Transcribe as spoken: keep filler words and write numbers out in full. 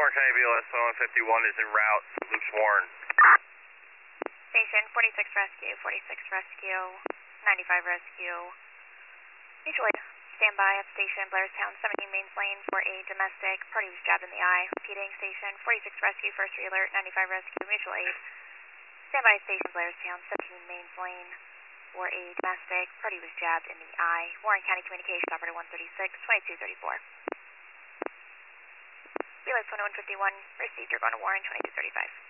Warren County B L S one fifty-one is en route to Luke's Warren. Station forty-six Rescue, forty-six Rescue, ninety-five Rescue. Mutual aid, standby at station Blairstown, seventeen Mains Lane for a domestic. Party was jabbed in the eye. Repeating, station forty-six Rescue, first re-alert, ninety-five Rescue, mutual aid. Standby at station Blairstown, seventeen Mains Lane for a domestic. Party was jabbed in the eye. Warren County Communications, operator one thirty-six, twenty-two thirty-four. B L S one one fifty-one, received, you're going to Warren, twenty-two thirty-five.